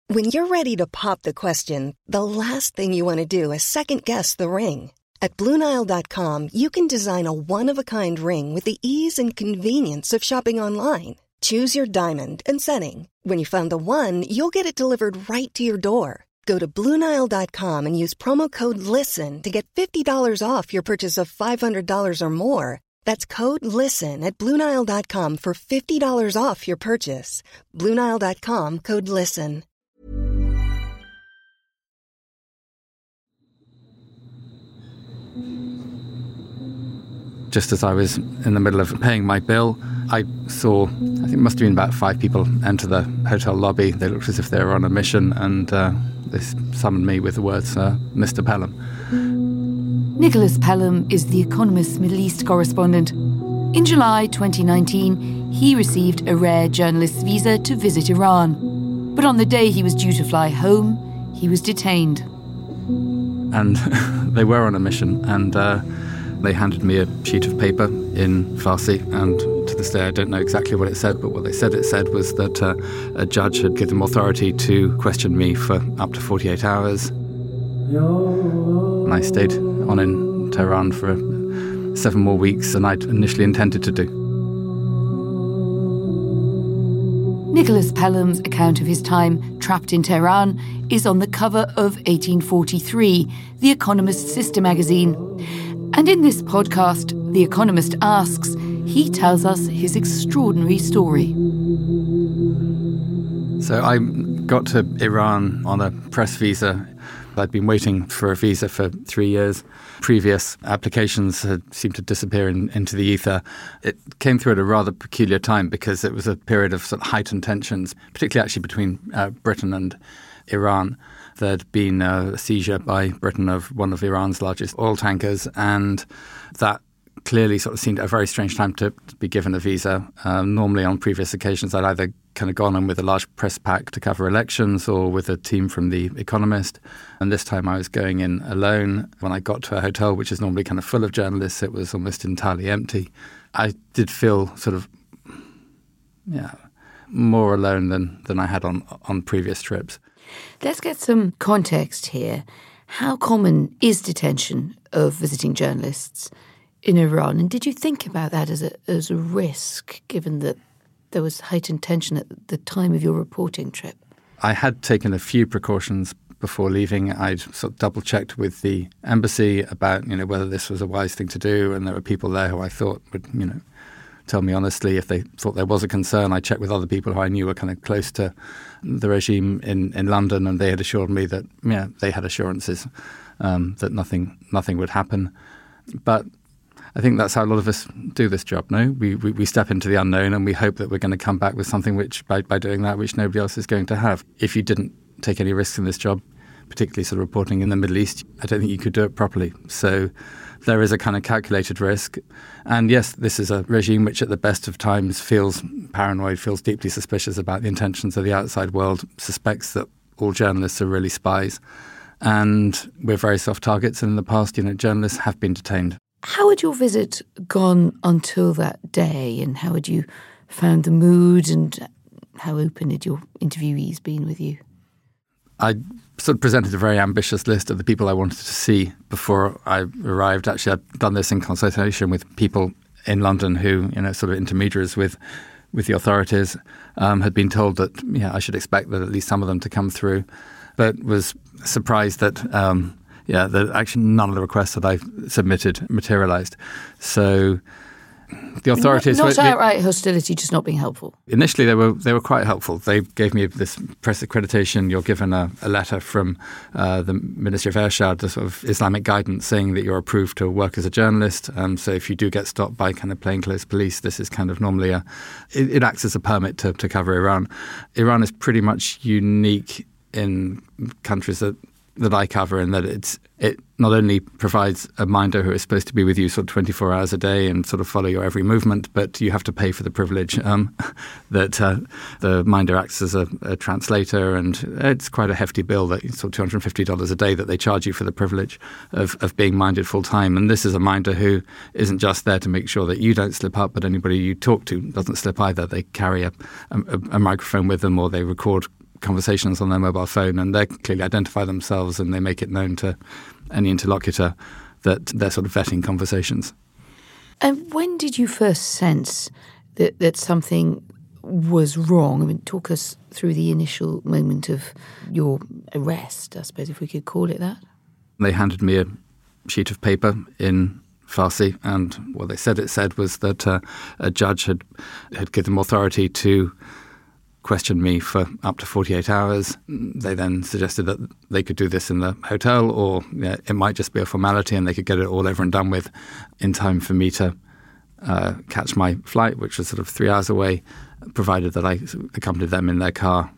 When you're ready to pop the question, the last thing you want to do is second-guess the ring. At BlueNile.com, you can design a one-of-a-kind ring with the ease and convenience of shopping online. Choose your diamond and setting. When you find the one, you'll get it delivered right to your door. Go to BlueNile.com and use promo code LISTEN to get $50 off your purchase of $500 or more. That's code LISTEN at BlueNile.com for $50 off your purchase. BlueNile.com, code LISTEN. Just as I was in the middle of paying my bill, I saw, I think it must have been about 5 people enter the hotel lobby. They looked as if they were on a mission, and they summoned me with the words, Mr. Pelham. Nicholas Pelham is The Economist's Middle East correspondent. In July 2019, he received a rare journalist's visa to visit Iran. But on the day he was due to fly home, he was detained. And they were on a mission, and they handed me a sheet of paper in Farsi, and to this day I don't know exactly what it said, but what they said it said was that a judge had given them authority to question me for up to 48 hours. And I stayed on in Tehran for 7 more weeks than I'd initially intended to do. Nicholas Pelham's account of his time trapped in Tehran is on the cover of 1843, The Economist's sister magazine. And in this podcast, The Economist asks, he tells us his extraordinary story. So I got to Iran on a press visa. I'd been waiting for a visa for 3 years. Previous applications had seemed to disappear into the ether. It came through at a rather peculiar time because it was a period of sort of heightened tensions, particularly actually between Britain and Iran. There'd been a seizure by Britain of one of Iran's largest oil tankers, and that clearly sort of seemed a very strange time to be given a visa. Normally on previous occasions I'd either kind of gone on with a large press pack to cover elections or with a team from The Economist, and this time I was going in alone. When I got to a hotel which is normally kind of full of journalists, it was almost entirely empty. I did feel sort of, more alone than I had on previous trips. Let's get some context here. How common is detention of visiting journalists in Iran? And did you think about that as a risk, given that there was heightened tension at the time of your reporting trip? I had taken a few precautions before leaving. I'd sort of double-checked with the embassy about, whether this was a wise thing to do, and there were people there who I thought would, tell me honestly if they thought there was a concern. I checked with other people who I knew were kind of close to the regime in London, and they had assured me that, they had assurances that nothing would happen. But I think that's how a lot of us do this job, no? We step into the unknown and we hope that we're going to come back with something which, by doing that, which nobody else is going to have. If you didn't take any risks in this job, particularly sort of reporting in the Middle East, I don't think you could do it properly. So there is a kind of calculated risk. And yes, this is a regime which at the best of times feels paranoid, feels deeply suspicious about the intentions of the outside world, suspects that all journalists are really spies. And we're very soft targets. And in the past, journalists have been detained. How had your visit gone until that day, and how had you found the mood, and how open had your interviewees been with you? I sort of presented a very ambitious list of the people I wanted to see before I arrived. Actually, I'd done this in consultation with people in London who, sort of intermediaries with the authorities, had been told that, I should expect that at least some of them to come through, but was surprised that that actually none of the requests that I submitted materialised. So the authorities... Not outright hostility, just not being helpful. Initially, they were quite helpful. They gave me this press accreditation. You're given a letter from the Ministry of Irshad, the sort of Islamic guidance, saying that you're approved to work as a journalist. So if you do get stopped by kind of plainclothes police, this is kind of normally it acts as a permit to cover Iran. Iran is pretty much unique in countries that I cover, in that it not only provides a minder who is supposed to be with you sort of 24 hours a day and sort of follow your every movement, but you have to pay for the privilege that the minder acts as a translator, and it's quite a hefty bill, that sort of $250 a day that they charge you for the privilege of being minded full time. And this is a minder who isn't just there to make sure that you don't slip up, but anybody you talk to doesn't slip either. They carry a microphone with them, or they record conversations on their mobile phone, and they clearly identify themselves and they make it known to any interlocutor that they're sort of vetting conversations. And when did you first sense that something was wrong? I mean, talk us through the initial moment of your arrest, I suppose, if we could call it that. They handed me a sheet of paper in Farsi, and what they said was that a judge had given them authority to question me for up to 48 hours. They then suggested that they could do this in the hotel, or it might just be a formality and they could get it all over and done with in time for me to catch my flight, which was sort of 3 hours away, provided that I accompanied them in their car.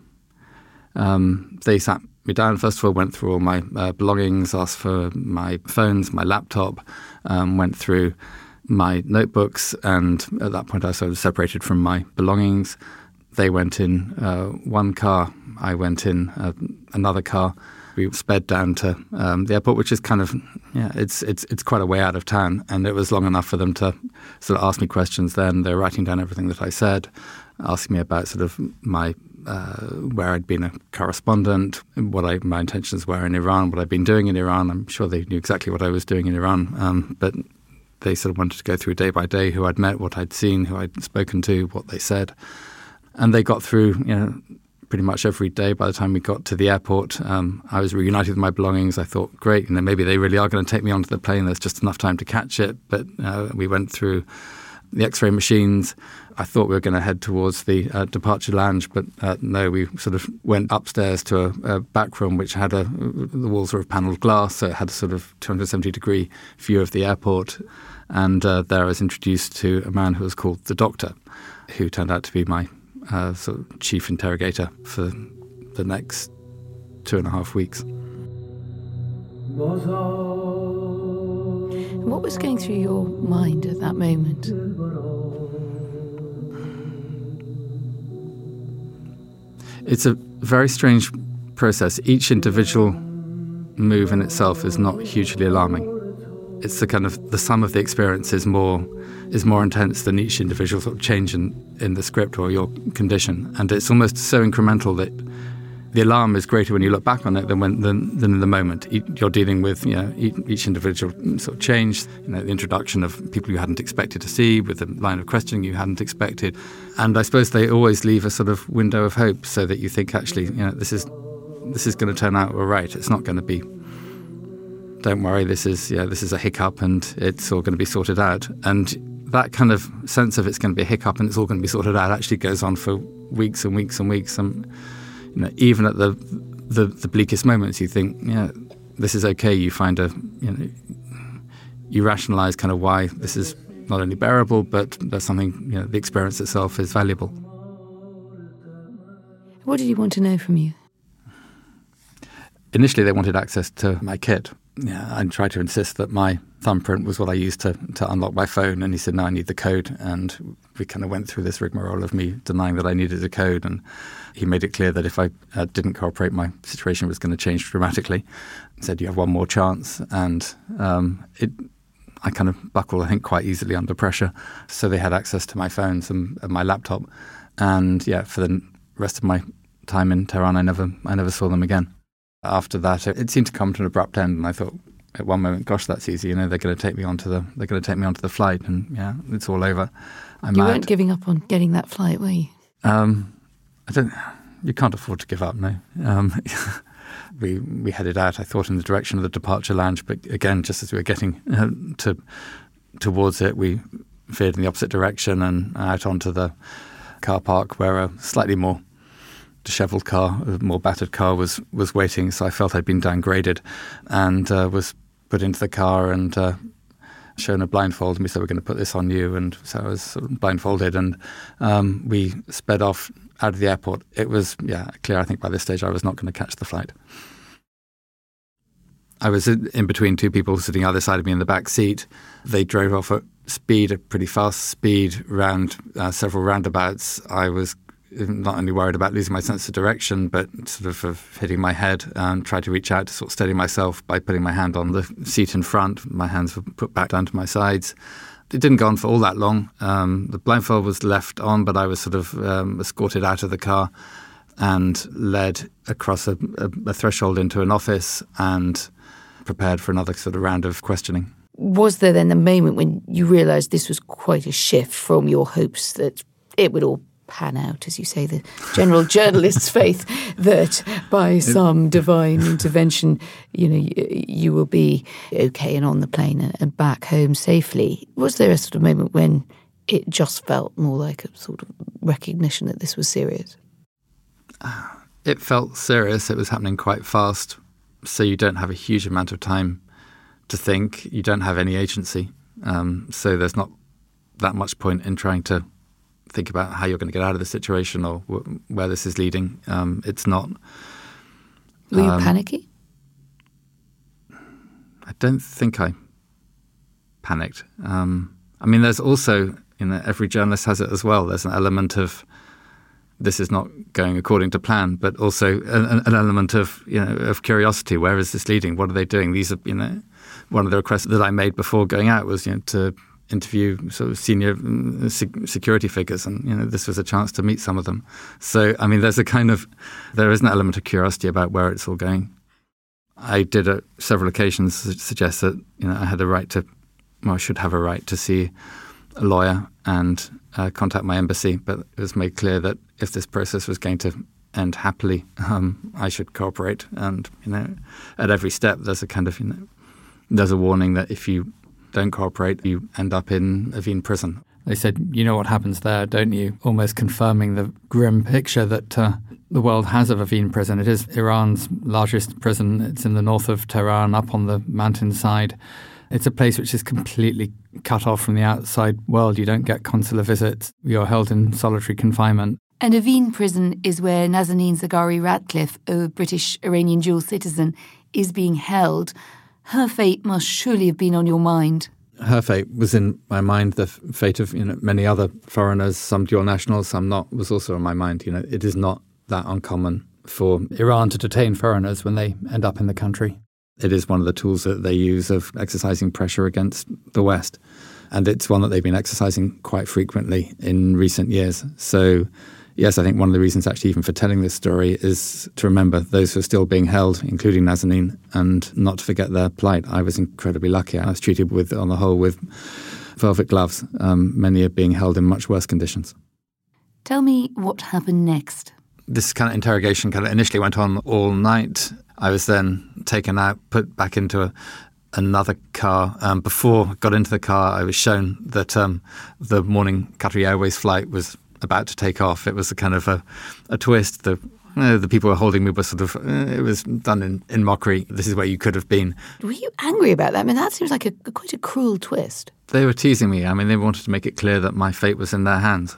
They sat me down, first of all, went through all my belongings, asked for my phones, my laptop, went through my notebooks, and at that point I was sort of separated from my belongings. They went in one car, I went in another car. We sped down to the airport, which is kind of, it's quite a way out of town, and it was long enough for them to sort of ask me questions then. They were writing down everything that I said, asking me about sort of my where I'd been a correspondent, what my intentions were in Iran, what I'd been doing in Iran. I'm sure they knew exactly what I was doing in Iran, but they sort of wanted to go through day by day who I'd met, what I'd seen, who I'd spoken to, what they said. And they got through, pretty much every day. By the time we got to the airport, I was reunited with my belongings. I thought, great, maybe they really are going to take me onto the plane. There's just enough time to catch it. But we went through the X-ray machines. I thought we were going to head towards the departure lounge, but no, we sort of went upstairs to a back room which had the walls were of panelled glass, so it had a sort of 270-degree view of the airport. And there I was introduced to a man who was called the Doctor, who turned out to be my sort of chief interrogator for the next 2.5 weeks. What was going through your mind at that moment? It's a very strange process. Each individual move in itself is not hugely alarming. It's the kind of the sum of the experience is more intense than each individual sort of change in the script or your condition, and it's almost so incremental that the alarm is greater when you look back on it than in the moment. You're dealing with each individual sort of change, the introduction of people you hadn't expected to see, with the line of questioning you hadn't expected, and I suppose they always leave a sort of window of hope so that you think actually this is going to turn out all right. It's not going to be. Don't worry, this is a hiccup and it's all going to be sorted out. And that kind of sense of it's going to be a hiccup and it's all going to be sorted out actually goes on for weeks and weeks and weeks. And even at the bleakest moments, you think, this is okay. You find you rationalise kind of why this is not only bearable, but there's something, the experience itself is valuable. What did he want to know from you? Initially, they wanted access to my kit. I tried to insist that my thumbprint was what I used to unlock my phone, and he said, no, I need the code. And we kind of went through this rigmarole of me denying that I needed a code, and he made it clear that if I didn't cooperate, my situation was going to change dramatically. He said, you have one more chance, and I kind of buckled, I think, quite easily under pressure. So they had access to my phones and my laptop, and for the rest of my time in Tehran, I never saw them again. After that, it seemed to come to an abrupt end, and I thought at one moment, "Gosh, that's easy. They're going to take me onto the flight, and it's all over." You weren't giving up on getting that flight, were you? You can't afford to give up, no. We headed out, I thought, in the direction of the departure lounge, but again, just as we were getting towards it, we veered in the opposite direction and out onto the car park, where a slightly more dishevelled car, a more battered car was waiting. So I felt I'd been downgraded, and was put into the car and shown a blindfold. And we said, we're going to put this on you. And so I was sort of blindfolded, and we sped off out of the airport. It was clear, I think by this stage I was not going to catch the flight. I was in between two people sitting either side of me in the back seat. They drove off at speed, a pretty fast speed, around several roundabouts. I was not only worried about losing my sense of direction, but sort of hitting my head, and tried to reach out to sort of steady myself by putting my hand on the seat in front. My hands were put back down to my sides. It didn't go on for all that long. The blindfold was left on, but I was sort of escorted out of the car. and led across a threshold into an office and prepared for another sort of round of questioning. Was there then the moment when you realised this was quite a shift from your hopes that it would all pan out, as you say, the general journalist's faith that by some divine intervention, you will be okay and on the plane and back home safely? Was there a sort of moment when it just felt more like a sort of recognition that this was serious? It felt serious. It was happening quite fast. So you don't have a huge amount of time to think. You don't have any agency. So there's not that much point in trying to think about how you're going to get out of the situation or where this is leading. It's not. Were you panicky? I don't think I panicked. There's also, every journalist has it as well. There's an element of this is not going according to plan, but also an element of of curiosity. Where is this leading? What are they doing? These are one of the requests that I made before going out was to interview sort of senior security figures, and this was a chance to meet some of them. So there is an element of curiosity about where it's all going. I did at several occasions suggest that I had a right to, I should have a right to see a lawyer and contact my embassy, but it was made clear that if this process was going to end happily, I should cooperate. And at every step, there's a kind of there's a warning that if you don't cooperate, you end up in Evin prison. They said, you know what happens there, don't you? Almost confirming the grim picture that the world has of Evin prison. It is Iran's largest prison. It's in the north of Tehran, up on the mountainside. It's a place which is completely cut off from the outside world. You don't get consular visits. You're held in solitary confinement. And Evin prison is where Nazanin Zaghari-Ratcliffe, a British-Iranian dual citizen, is being held. Her fate must surely have been on your mind. Her fate was in my mind. The fate of many other foreigners, some dual nationals, some not, was also in my mind. It is not that uncommon for Iran to detain foreigners when they end up in the country. It is one of the tools that they use of exercising pressure against the West. And it's one that they've been exercising quite frequently in recent years. So, yes, I think one of the reasons actually even for telling this story is to remember those who are still being held, including Nazanin, and not to forget their plight. I was incredibly lucky. I was treated on the whole, with velvet gloves. Many are being held in much worse conditions. Tell me what happened next. This kind of interrogation initially went on all night. I was then taken out, put back into another car. Before I got into the car, I was shown that the morning Qatari Airways flight was about to take off. It was a kind of a twist. The people who were holding me were sort of, it was done in mockery. This is where you could have been. Were you angry about that? That seems like quite a cruel twist. They were teasing me. They wanted to make it clear that my fate was in their hands.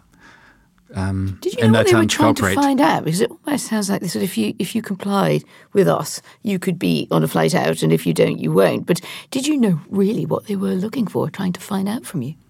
Did you know what they were trying to find out? Because it almost sounds like this: if you complied with us, you could be on a flight out, and if you don't, you won't. But did you know really what they were looking for, trying to find out from you?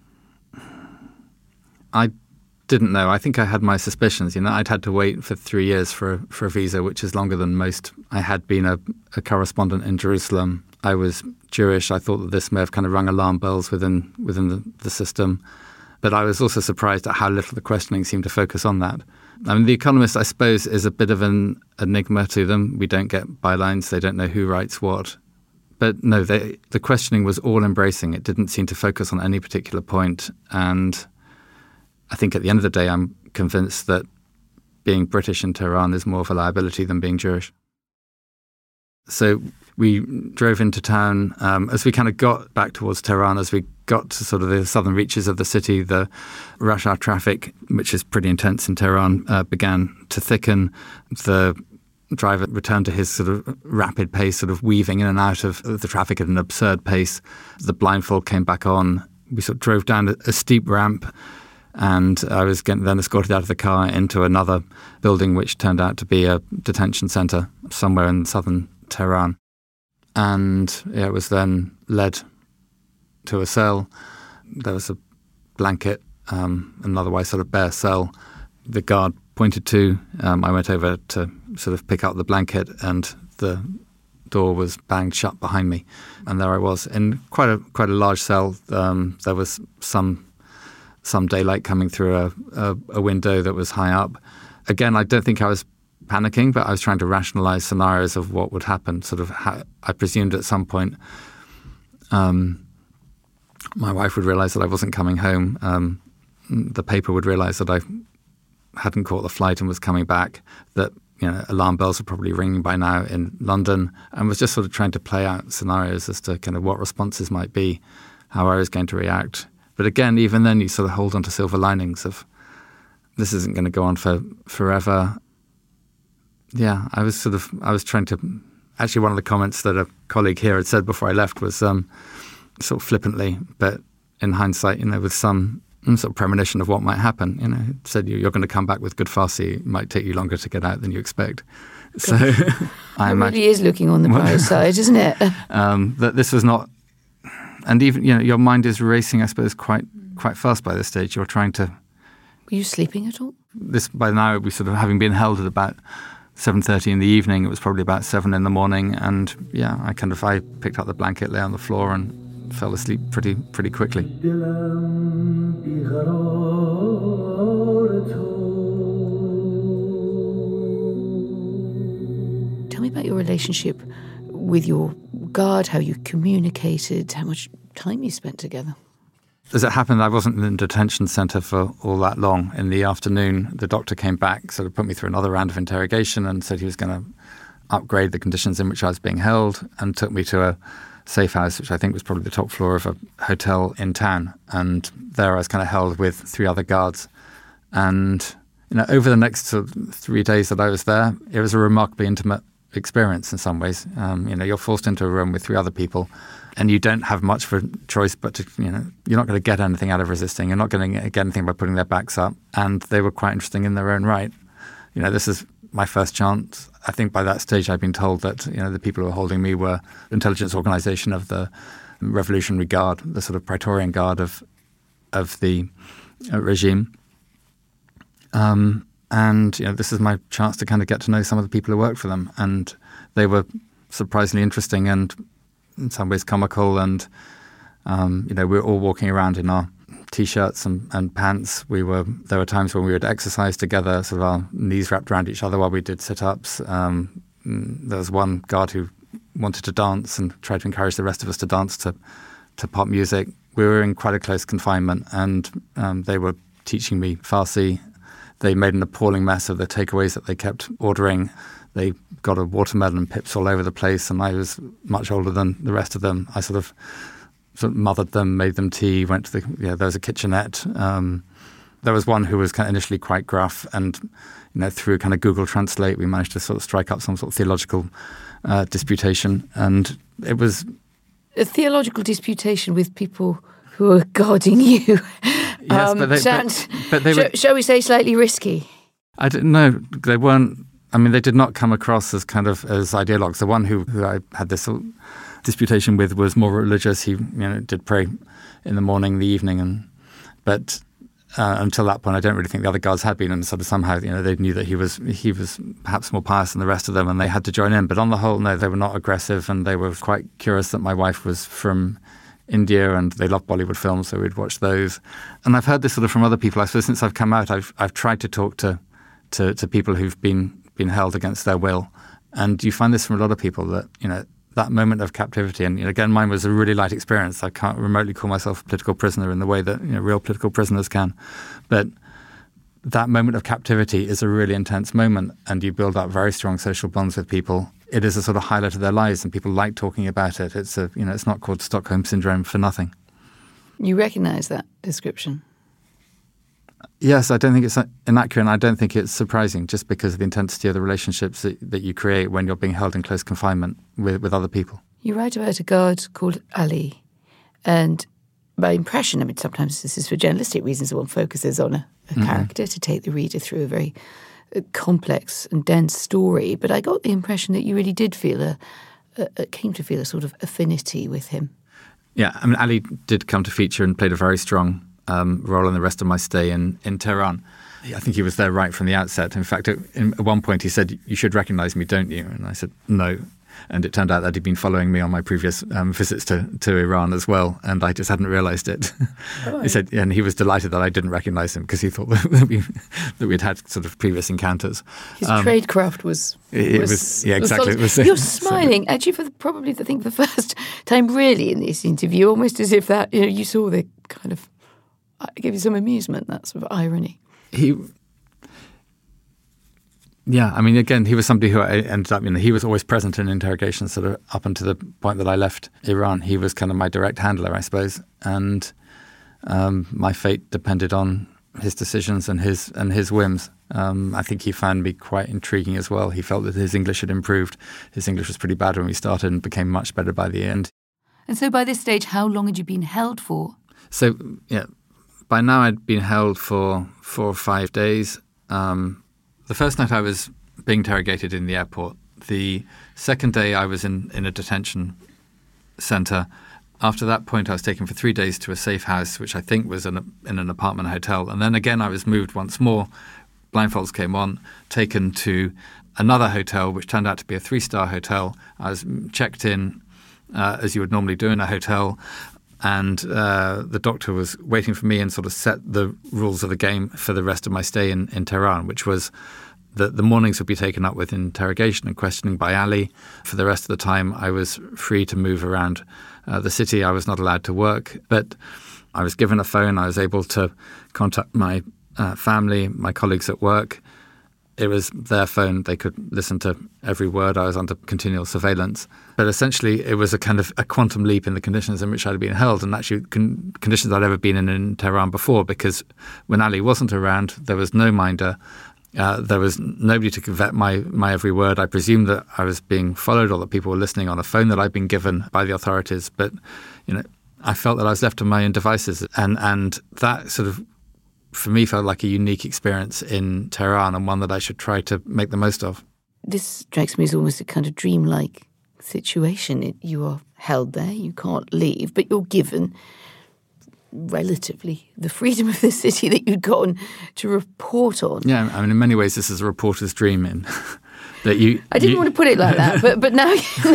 I didn't know. I think I had my suspicions. I'd had to wait for 3 years for a visa, which is longer than most. I had been a correspondent in Jerusalem. I was Jewish. I thought that this may have kind of rung alarm bells within the system. But I was also surprised at how little the questioning seemed to focus on that. The Economist, I suppose, is a bit of an enigma to them. We don't get bylines. They don't know who writes what. But no, the questioning was all-embracing. It didn't seem to focus on any particular point. And I think at the end of the day, I'm convinced that being British in Tehran is more of a liability than being Jewish. So we drove into town. As we kind of got back towards Tehran, as we got to sort of the southern reaches of the city, the rush hour traffic, which is pretty intense in Tehran, began to thicken. The driver returned to his sort of rapid pace, sort of weaving in and out of the traffic at an absurd pace. The blindfold came back on. We sort of drove down a steep ramp, and I was then escorted out of the car into another building, which turned out to be a detention centre somewhere in southern Tehran. And it was then led to a cell. There was a blanket, an otherwise sort of bare cell. The guard pointed to. I went over to sort of pick up the blanket, and the door was banged shut behind me. And there I was in quite a large cell. There was some daylight coming through a window that was high up. Again, I don't think I was panicking, but I was trying to rationalize scenarios of what would happen. Sort of, I presumed at some point my wife would realize that I wasn't coming home. The paper would realize that I hadn't caught the flight and was coming back, that alarm bells were probably ringing by now in London, and was just sort of trying to play out scenarios as to kind of what responses might be, how I was going to react. But again, even then, you sort of hold on to silver linings of this isn't going to go on for forever. Yeah, I was trying to. Actually, one of the comments that a colleague here had said before I left was sort of flippantly, but in hindsight, with some sort of premonition of what might happen. It said you're going to come back with good Farsi. It might take you longer to get out than you expect. So I imagine it really is looking on the bright side, isn't it? That this was not, and even your mind is racing, I suppose, quite fast by this stage. You're trying to. Were you sleeping at all? This by now we sort of having been held at about 7:30 in the evening. It was probably about 7 in the morning, and I picked up the blanket, lay on the floor, and fell asleep pretty quickly. Tell me about your relationship with your guard, how you communicated, how much time you spent together. As it happened, I wasn't in the detention centre for all that long. In the afternoon, the doctor came back, sort of put me through another round of interrogation and said he was going to upgrade the conditions in which I was being held, and took me to a safe house, which I think was probably the top floor of a hotel in town. And there I was kind of held with 3 other guards. And, over the next 3 days that I was there, it was a remarkably intimate experience in some ways. You're forced into a room with 3 other people, and you don't have much of a choice but to, you're not going to get anything out of resisting. You're not going to get anything by putting their backs up. And they were quite interesting in their own right. This is my first chance. I think by that stage I'd been told that, the people who were holding me were intelligence organization of the Revolutionary Guard, the sort of Praetorian Guard of the regime. And this is my chance to kind of get to know some of the people who worked for them. And they were surprisingly interesting and in some ways comical. And, we were all walking around in our T-shirts and pants. There were times when we would exercise together, sort of our knees wrapped around each other while we did sit-ups. There was one guard who wanted to dance and tried to encourage the rest of us to dance to pop music. We were in quite a close confinement, and they were teaching me Farsi. They made an appalling mess of the takeaways that they kept ordering. They got a watermelon pips all over the place, and I was much older than the rest of them. I sort of mothered them, made them tea, went to there was a kitchenette. There was one who was kind of initially quite gruff, and through kind of Google Translate, we managed to sort of strike up some sort of theological disputation, and it was a theological disputation with people who are guarding you. Yes, but they were, shall we say, slightly risky? I don't know. They weren't. I mean, they did not come across as kind of as ideologues. The one who I had this disputation with was more religious. He did pray in the morning, the evening, but until that point, I don't really think the other guards had been, and sort of somehow they knew that he was perhaps more pious than the rest of them, and they had to join in. But on the whole, no, they were not aggressive, and they were quite curious that my wife was from India, and they loved Bollywood films, so we'd watch those. And I've heard this sort of from other people. I suppose since I've come out, I've tried to talk to people who've been held against their will, and you find this from a lot of people that that moment of captivity. And again, mine was a really light experience. I can't remotely call myself a political prisoner in the way that real political prisoners can, but that moment of captivity is a really intense moment, and you build up very strong social bonds with people. It is a sort of highlight of their lives, and people like talking about it. It's it's not called Stockholm Syndrome for nothing. You recognise that description? Yes, I don't think it's inaccurate, and I don't think it's surprising, just because of the intensity of the relationships that you create when you're being held in close confinement with other people. You write about a guard called Ali, and my impression, I mean, sometimes this is for journalistic reasons, one focuses on a character to take the reader through a very complex and dense story, but I got the impression that you really did came to feel a sort of affinity with him. Yeah, I mean, Ali did come to feature and played a very strong role in the rest of my stay in Tehran. I think he was there right from the outset. In fact, at one point he said, "You should recognise me, don't you?" And I said, "No." And it turned out that he'd been following me on my previous visits to Iran as well, and I just hadn't realised it. Oh. He said, and he was delighted that I didn't recognise him because he thought that we'd had sort of previous encounters. His tradecraft was exactly. You're smiling, actually, for the first time really in this interview, almost as if that you saw the kind of gave you some amusement, that sort of irony. Yeah, I mean, again, he was somebody who I ended up, he was always present in interrogations sort of up until the point that I left Iran. He was kind of my direct handler, I suppose, and my fate depended on his decisions and his whims. I think he found me quite intriguing as well. He felt that his English had improved. His English was pretty bad when we started and became much better by the end. And so by this stage, how long had you been held for? So, yeah, by now I'd been held for 4 or 5 days. The first night I was being interrogated in the airport. The second day I was in a detention centre. After that point I was taken for 3 days to a safe house, which I think was in an apartment hotel. And then again I was moved once more. Blindfolds came on, taken to another hotel, which turned out to be a 3-star hotel. I was checked in as you would normally do in a hotel. And the doctor was waiting for me and sort of set the rules of the game for the rest of my stay in Tehran, which was that the mornings would be taken up with interrogation and questioning by Ali. For the rest of the time, I was free to move around the city. I was not allowed to work, but I was given a phone. I was able to contact my family, my colleagues at work. It was their phone. They could listen to every word. I was under continual surveillance. But essentially, it was a kind of a quantum leap in the conditions in which I'd been held, and actually conditions I'd ever been in Tehran before, because when Ali wasn't around, there was no minder. There was nobody to vet my every word. I presumed that I was being followed or that people were listening on a phone that I'd been given by the authorities. But, I felt that I was left to my own devices. And that sort of, for me, felt like a unique experience in Tehran and one that I should try to make the most of. This strikes me as almost a kind of dreamlike situation. You are held there, you can't leave, but you're given relatively the freedom of the city that you'd gone to report on. Yeah, I mean, in many ways, this is a reporter's dream in that you... I didn't want to put it like that, but now,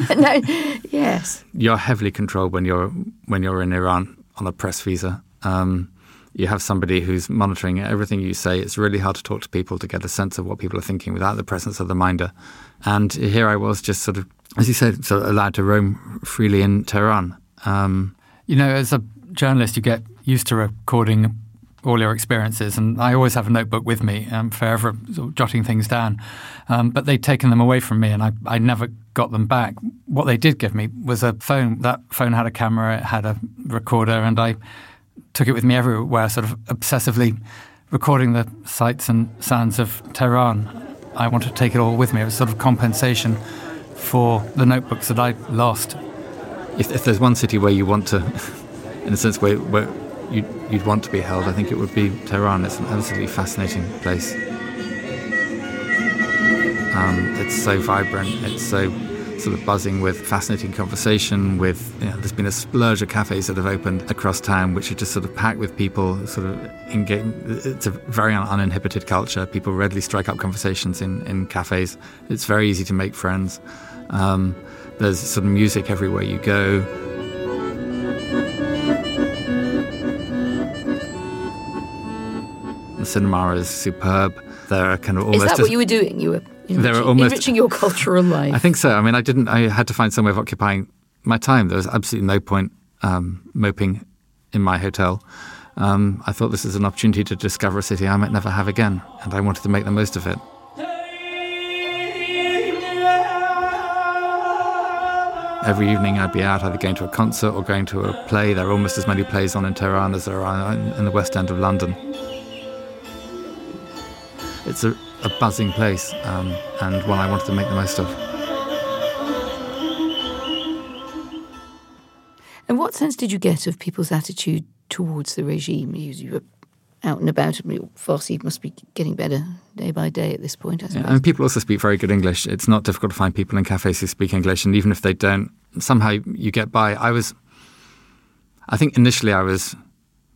yes. You're heavily controlled when you're in Iran on a press visa. You have somebody who's monitoring everything you say. It's really hard to talk to people to get a sense of what people are thinking without the presence of the minder. And here I was just sort of, as you said, sort of allowed to roam freely in Tehran. As a journalist, you get used to recording all your experiences, and I always have a notebook with me, forever sort of jotting things down. But they'd taken them away from me, and I never got them back. What they did give me was a phone. That phone had a camera, it had a recorder, and I took it with me everywhere, sort of obsessively recording the sights and sounds of Tehran. I wanted to take it all with me. It was sort of compensation for the notebooks that I lost. If there's one city where you want to, in a sense, where you'd want to be held, I think it would be Tehran. It's an absolutely fascinating place. It's so vibrant. It's so sort of buzzing with fascinating conversation. There's been a splurge of cafes that have opened across town, which are just sort of packed with people. Sort of engaged. It's a very uninhibited culture. People readily strike up conversations in cafes. It's very easy to make friends. There's sort of music everywhere you go. The cinema is superb. There are kind of almost. Is that what you were doing? You were enriching your cultural life. I think so. I mean, I had to find some way of occupying my time. There was absolutely no point moping in my hotel. I thought this is an opportunity to discover a city I might never have again, and I wanted to make the most of it. Every evening I'd be out either going to a concert or going to a play. There are almost as many plays on in Tehran as there are in the West End of London. It's a buzzing place, and one I wanted to make the most of. And what sense did you get of people's attitude towards the regime? You were out and about. Farsi must be getting better day by day at this point, I suppose. Yeah, and people also speak very good English. It's not difficult to find people in cafes who speak English, and even if they don't, somehow you get by. I think initially I was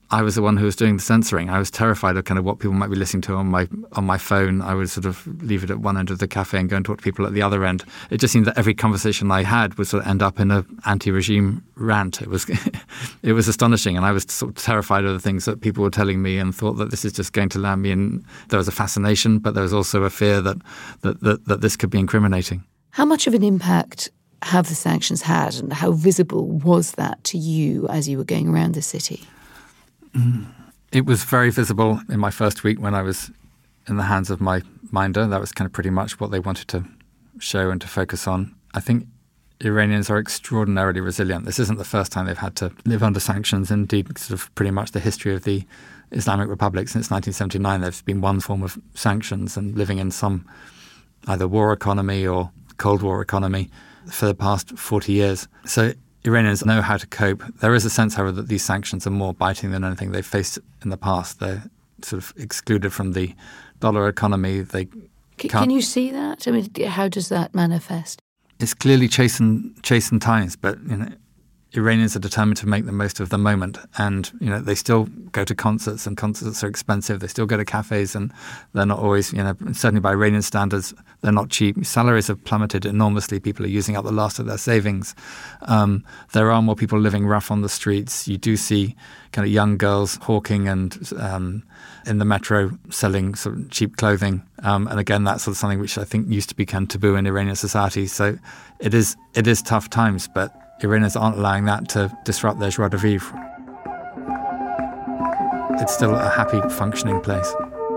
I was the one who was doing the censoring. I was terrified of kind of what people might be listening to on my phone. I would sort of leave it at one end of the cafe and go and talk to people at the other end. It just seemed that every conversation I had would sort of end up in an anti-regime rant. It was it was astonishing, and I was sort of terrified of the things that people were telling me and thought that this is just going to land me in. There was a fascination, but there was also a fear that this could be incriminating. How much of an impact have the sanctions had, and how visible was that to you as you were going around the city? It was very visible in my first week when I was in the hands of my minder. That was kind of pretty much what they wanted to show and to focus on. I think Iranians are extraordinarily resilient. This isn't the first time they've had to live under sanctions. Indeed, sort of pretty much the history of the Islamic Republic since 1979, there's been one form of sanctions and living in some either war economy or Cold War economy for the past 40 years. So Iranians know how to cope. There is a sense, however, that these sanctions are more biting than anything they've faced in the past. They're sort of excluded from the dollar economy. Can you see that? I mean, how does that manifest? It's clearly chastened times, but Iranians are determined to make the most of the moment, and they still go to concerts, and concerts are expensive. They still go to cafes, and they're not always, certainly by Iranian standards, they're not cheap. Salaries have plummeted enormously. People are using up the last of their savings. There are more people living rough on the streets. You do see kind of young girls hawking and in the metro selling sort of cheap clothing, and again, that's sort of something which I think used to be kind of taboo in Iranian society. So it is tough times, but Iranians aren't allowing that to disrupt their joie de vivre. It's still a happy, functioning place.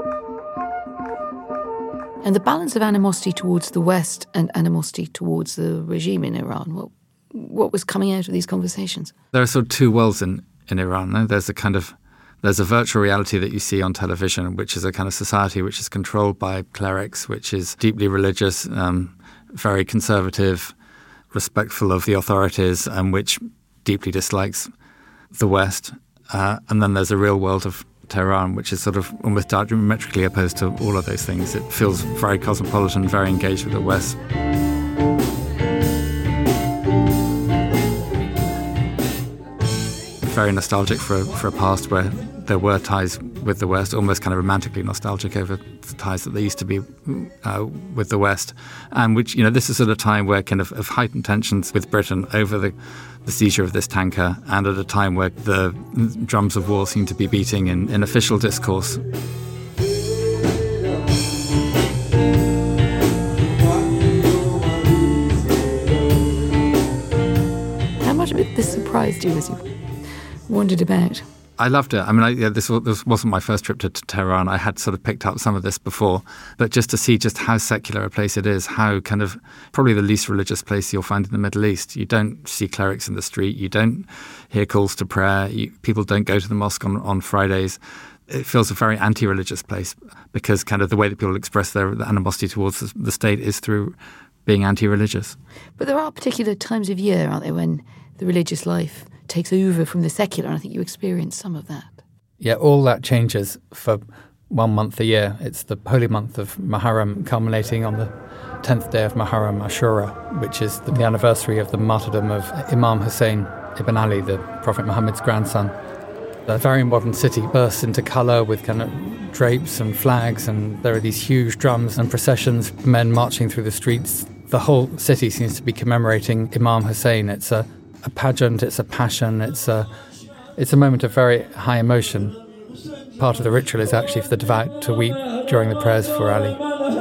And the balance of animosity towards the West and animosity towards the regime in Iran, what was coming out of these conversations? There are sort of two worlds in Iran. No? There's a virtual reality that you see on television, which is a kind of society which is controlled by clerics, which is deeply religious, very conservative, respectful of the authorities, and which deeply dislikes the West. And then there's a real world of Tehran, which is sort of almost diametrically opposed to all of those things. It feels very cosmopolitan, very engaged with the West. Very nostalgic for a past where there were ties with the West, almost kind of romantically nostalgic over the ties that there used to be with the West, and which, this is at a time where kind of heightened tensions with Britain over the seizure of this tanker, and at a time where the drums of war seem to be beating in official discourse. How much of it this surprised you as you wandered about? I loved it. I mean, this wasn't my first trip to Tehran. I had sort of picked up some of this before, but just to see just how secular a place it is, how kind of probably the least religious place you'll find in the Middle East. You don't see clerics in the street. You don't hear calls to prayer. People don't go to the mosque on Fridays. It feels a very anti-religious place because kind of the way that people express their animosity towards the state is through being anti-religious. But there are particular times of year, aren't there, when the religious life takes over from the secular, and I think you experience some of that. Yeah, all that changes for 1 month a year. It's the holy month of Muharram, culminating on the 10th day of Muharram, Ashura, which is the anniversary of the martyrdom of Imam Hussein ibn Ali, the Prophet Muhammad's grandson. The very modern city bursts into colour with kind of drapes and flags, and there are these huge drums and processions, men marching through the streets. The whole city seems to be commemorating Imam Hussein. It's a pageant, it's a passion, it's a moment of very high emotion. Part of the ritual is actually for the devout to weep during the prayers for Ali.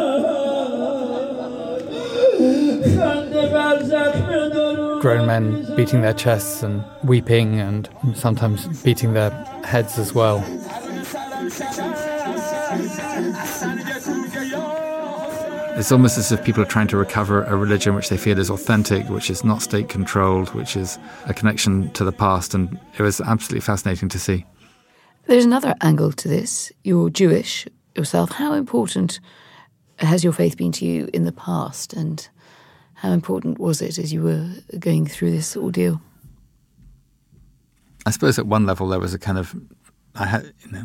Grown men beating their chests and weeping, and sometimes beating their heads as well. It's almost as if people are trying to recover a religion which they feel is authentic, which is not state-controlled, which is a connection to the past, and it was absolutely fascinating to see. There's another angle to this. You're Jewish yourself. How important has your faith been to you in the past, and how important was it as you were going through this ordeal? I suppose at one level there was a kind of, I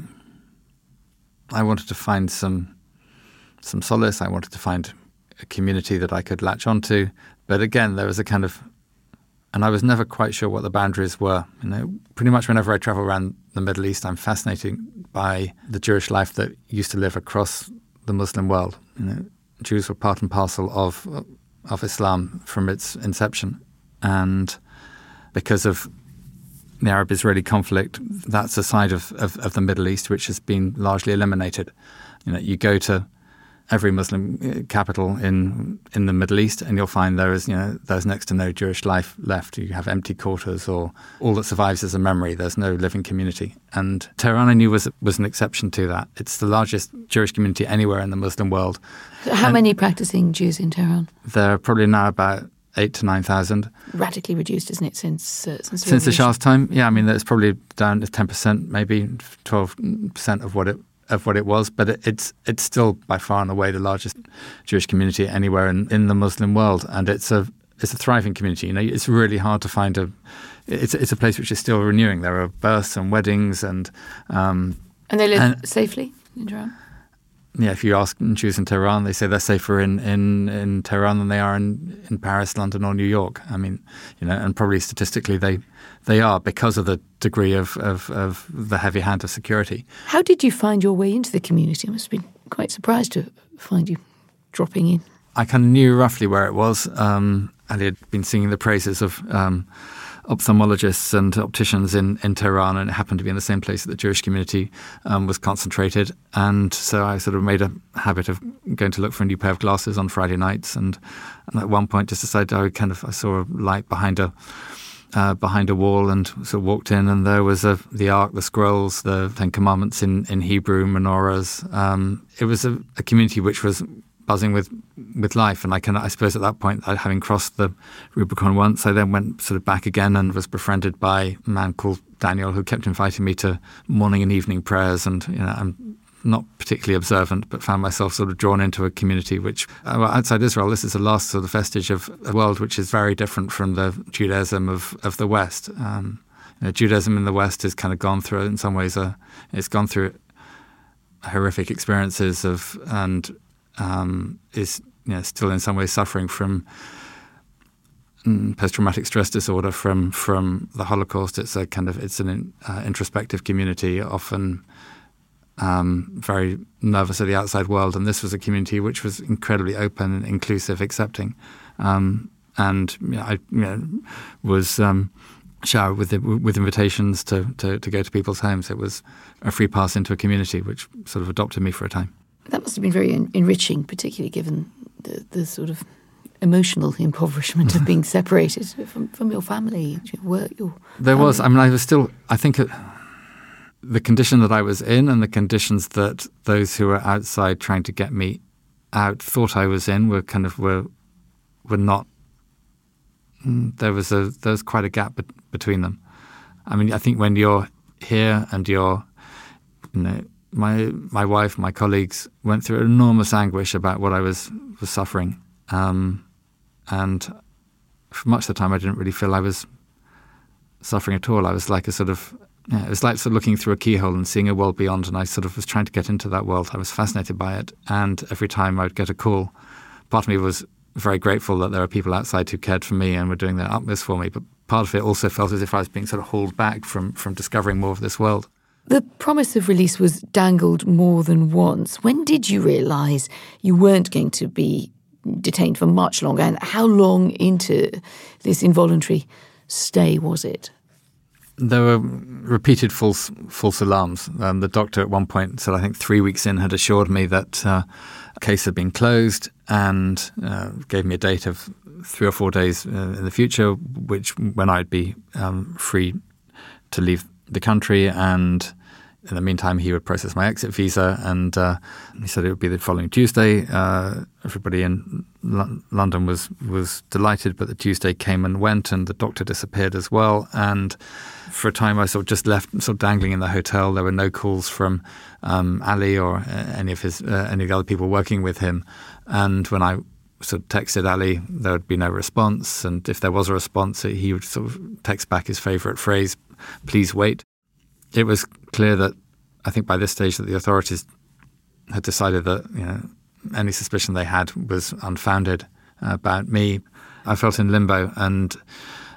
wanted to find some solace. I wanted to find a community that I could latch onto. But again, there was a kind of And I was never quite sure what the boundaries were. Pretty much whenever I travel around the Middle East, I'm fascinated by the Jewish life that used to live across the Muslim world. Jews were part and parcel of Islam from its inception. And because of the Arab-Israeli conflict, that's a side of the Middle East which has been largely eliminated. You go to every Muslim capital in the Middle East, and you'll find there's next to no Jewish life left. You have empty quarters, or all that survives is a memory. There's no living community. And Tehran, I knew, was an exception to that. It's the largest Jewish community anywhere in the Muslim world. How many practicing Jews in Tehran? There are probably now about 8,000 to 9,000. Radically reduced, isn't it, since the Shah's time? Yeah, I mean, it's probably down to 10%, maybe 12% of what it was, but it's still by far and away the largest Jewish community anywhere in the Muslim world, and it's a thriving community. It's really hard to find it's a place which is still renewing. There are births and weddings and they live safely in Tehran. Yeah, if you ask Jews in Tehran, they say they're safer in Tehran than they are in Paris, London, or New York. I mean, and probably statistically they are, because of the degree of the heavy hand of security. How did you find your way into the community? I must have been quite surprised to find you dropping in. I kind of knew roughly where it was. Ali had been singing the praises of ophthalmologists and opticians in Tehran, and it happened to be in the same place that the Jewish community was concentrated. And so I sort of made a habit of going to look for a new pair of glasses on Friday nights, and at one point just decided I saw a light behind a wall, and sort of walked in, and there was the Ark, the scrolls, the Ten Commandments in Hebrew, menorahs. It was a community which was buzzing with life, and I suppose at that point, having crossed the Rubicon once, I then went sort of back again and was befriended by a man called Daniel, who kept inviting me to morning and evening prayers, and I'm not particularly observant, but found myself sort of drawn into a community which, outside Israel, this is the last sort of vestige of a world which is very different from the Judaism of the West. Judaism in the West has kind of gone through, in some ways, it's gone through horrific experiences is still in some ways suffering from post-traumatic stress disorder from the Holocaust. It's an introspective community, often very nervous of the outside world, and this was a community which was incredibly open, inclusive, accepting, and I was showered with invitations to go to people's homes. It was a free pass into a community which sort of adopted me for a time. That must have been very enriching, particularly given the sort of emotional impoverishment of being separated from your family, your work, There was. I mean, I think the condition that I was in and the conditions that those who were outside trying to get me out thought I was in were not. There was quite a gap between them. I mean, I think when you're here and you're, my wife, my colleagues went through enormous anguish about what I was suffering, and for much of the time I didn't really feel I was suffering at all. I was like it was like sort of looking through a keyhole and seeing a world beyond, and I sort of was trying to get into that world. I was fascinated by it, and every time I'd get a call, part of me was very grateful that there are people outside who cared for me and were doing their utmost for me, but part of it also felt as if I was being sort of hauled back from discovering more of this world. The promise of release was dangled more than once. When did you realise you weren't going to be detained for much longer, and how long into this involuntary stay was it? There were repeated false alarms. The doctor at one point said, I think 3 weeks in, had assured me that a case had been closed, and gave me a date of 3 or 4 days in the future, when I'd be free to leave the country, and in the meantime he would process my exit visa, and he said it would be the following Tuesday. Everybody in London was delighted, but the Tuesday came and went, and the doctor disappeared as well, and for a time I sort of just left sort of dangling in the hotel. There were no calls from Ali or any of the other people working with him, and when I sort of texted Ali, there would be no response, and if there was a response, he would sort of text back his favourite phrase, "Please wait." It was clear that, I think by this stage, that the authorities had decided that any suspicion they had was unfounded about me. I felt in limbo, and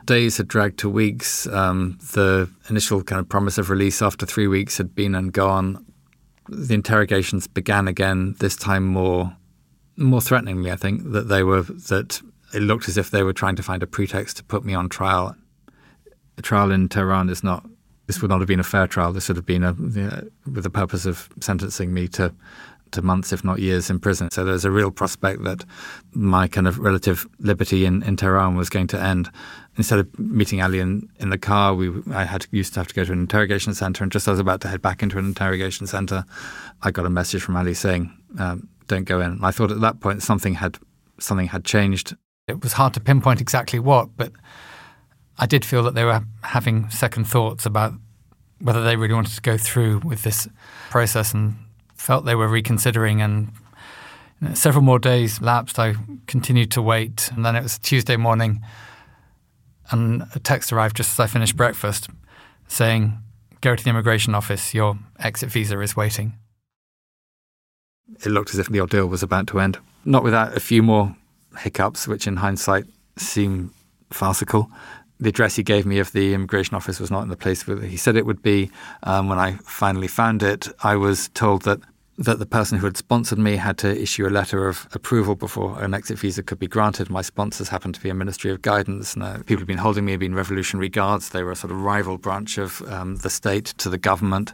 days had dragged to weeks. The initial kind of promise of release after 3 weeks had been and gone. The interrogations began again, this time more threateningly, I think, that it looked as if they were trying to find a pretext to put me on trial. A trial in Tehran this would not have been a fair trial. This would have been with the purpose of sentencing me to months, if not years, in prison. So there's a real prospect that my kind of relative liberty in Tehran was going to end. Instead of meeting Ali in the car, I used to have to go to an interrogation centre, and just as I was about to head back into an interrogation centre, I got a message from Ali saying, don't go in. And I thought at that point something had changed. It was hard to pinpoint exactly what, but I did feel that they were having second thoughts about whether they really wanted to go through with this process, and felt they were reconsidering. And several more days lapsed. I continued to wait, and then it was Tuesday morning, and a text arrived just as I finished breakfast saying, go to the immigration office, your exit visa is waiting. It looked as if the ordeal was about to end. Not without a few more hiccups, which in hindsight seem farcical. The address he gave me of the immigration office was not in the place where he said it would be. When I finally found it, I was told that the person who had sponsored me had to issue a letter of approval before an exit visa could be granted. My sponsors happened to be a Ministry of Guidance. And, people who'd been holding me had been Revolutionary Guards. They were a sort of rival branch of the state to the government.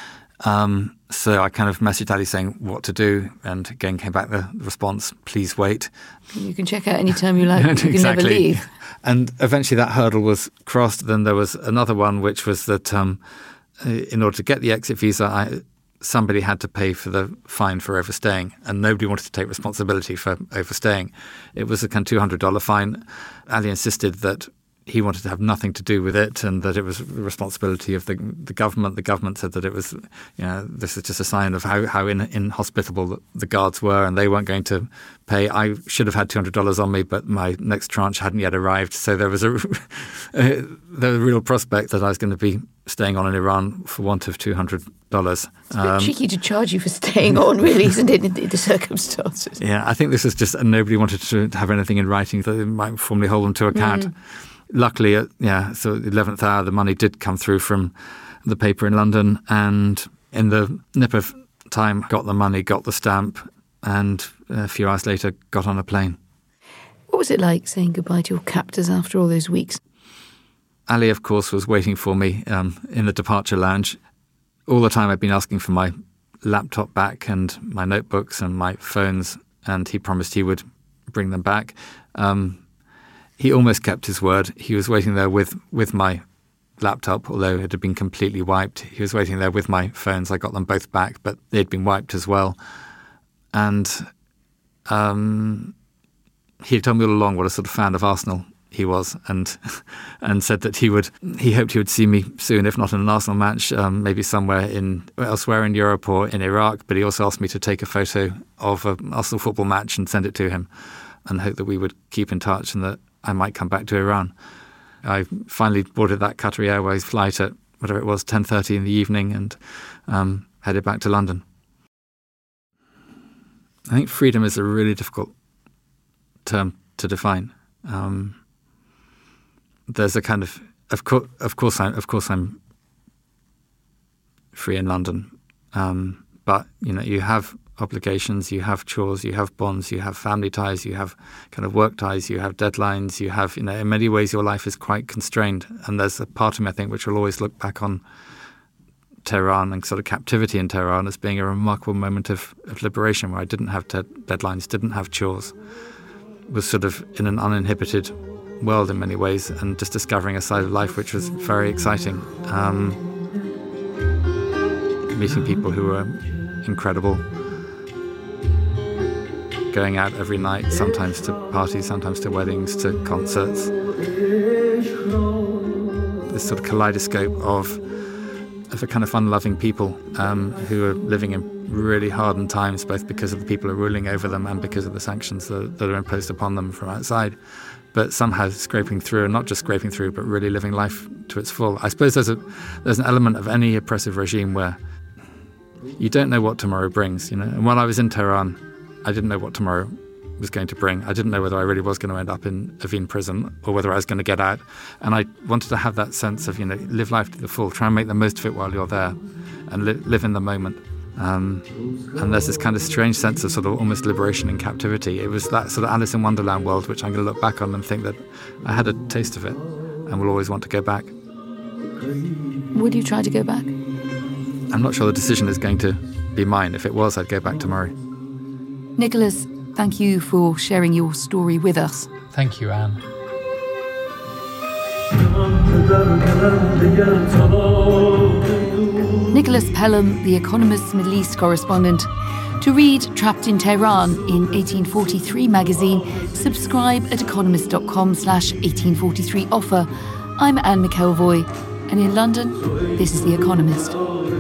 So I kind of messaged Ali saying what to do, and again came back the response, please wait. You can check out any time you like. You can never leave. And eventually that hurdle was crossed. Then there was another one, which was that in order to get the exit visa, somebody had to pay for the fine for overstaying, and nobody wanted to take responsibility for overstaying. It was a kind of $200 fine. Ali insisted that he wanted to have nothing to do with it, and that it was the responsibility of the government. The government said that it was, this is just a sign of how inhospitable the guards were, and they weren't going to pay. I should have had $200 on me, but my next tranche hadn't yet arrived. So there was a real prospect that I was going to be staying on in Iran for want of $200. It's a bit cheeky to charge you for staying on, really, isn't it, in the circumstances? Yeah, I think this is just, nobody wanted to have anything in writing that might formally hold them to account. Luckily, so at the 11th hour, the money did come through from the paper in London, and in the nip of time, got the money, got the stamp, and a few hours later, got on a plane. What was it like saying goodbye to your captors after all those weeks? Ali, of course, was waiting for me in the departure lounge. All the time I'd been asking for my laptop back and my notebooks and my phones, and he promised he would bring them back. He almost kept his word. He was waiting there with my laptop, although it had been completely wiped. He was waiting there with my phones. I got them both back, but they'd been wiped as well. And he told me all along what a sort of fan of Arsenal he was, and said that he hoped he would see me soon, if not in an Arsenal match, maybe somewhere elsewhere in Europe or in Iraq. But he also asked me to take a photo of an Arsenal football match and send it to him, and hope that we would keep in touch and that I might come back to Iran. I finally boarded that Qatari Airways flight at whatever it was, 10:30 in the evening, and headed back to London. I think freedom is a really difficult term to define. There's a kind of course I'm free in London, but you have obligations, you have chores, you have bonds, you have family ties, you have kind of work ties, you have deadlines, you have, in many ways your life is quite constrained. And there's a part of me, I think, which will always look back on Tehran and sort of captivity in Tehran as being a remarkable moment of liberation, where I didn't have deadlines, didn't have chores, was sort of in an uninhibited world in many ways, and just discovering a side of life which was very exciting. Meeting people who were incredible, going out every night, sometimes to parties, sometimes to weddings, to concerts. This sort of kaleidoscope of a kind of fun-loving people who are living in really hardened times, both because of the people who are ruling over them and because of the sanctions that are imposed upon them from outside, but somehow scraping through, and not just scraping through, but really living life to its full. I suppose there's an element of any oppressive regime where you don't know what tomorrow brings, And while I was in Tehran, I didn't know what tomorrow was going to bring. I didn't know whether I really was going to end up in Evin prison or whether I was going to get out. And I wanted to have that sense of, live life to the full, try and make the most of it while you're there and live in the moment. And there's this kind of strange sense of sort of almost liberation in captivity. It was that sort of Alice in Wonderland world, which I'm going to look back on and think that I had a taste of it and will always want to go back. Would you try to go back? I'm not sure the decision is going to be mine. If it was, I'd go back tomorrow. Nicholas, thank you for sharing your story with us. Thank you, Anne. Nicholas Pelham, The Economist's Middle East correspondent. To read Trapped in Tehran in 1843 magazine, subscribe at economist.com/1843 offer. I'm Anne McElvoy, and in London, this is The Economist.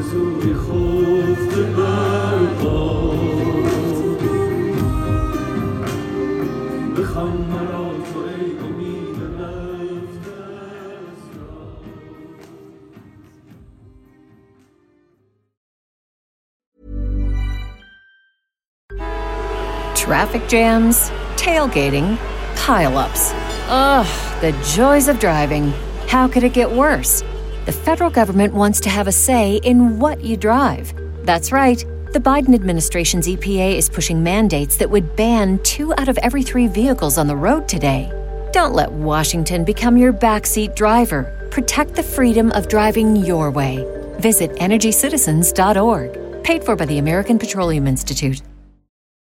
Traffic jams, tailgating, pile-ups. Ugh, the joys of driving. How could it get worse? The federal government wants to have a say in what you drive. That's right. The Biden administration's EPA is pushing mandates that would ban 2 out of every 3 vehicles on the road today. Don't let Washington become your backseat driver. Protect the freedom of driving your way. Visit EnergyCitizens.org. Paid for by the American Petroleum Institute.